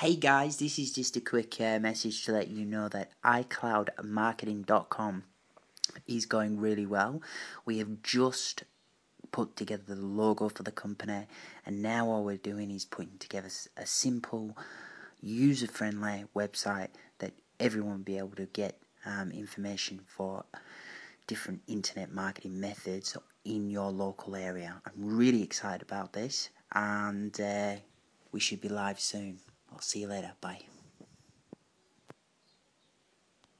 Hey guys, this is just a quick message to let you know that iCloudmarketing.com is going really well. We have just put together the logo for the company, and now all we're doing is putting together a simple, user-friendly website that everyone will be able to get information for different internet marketing methods in your local area. I'm really excited about this, and we should be live soon. I'll see you later. Bye.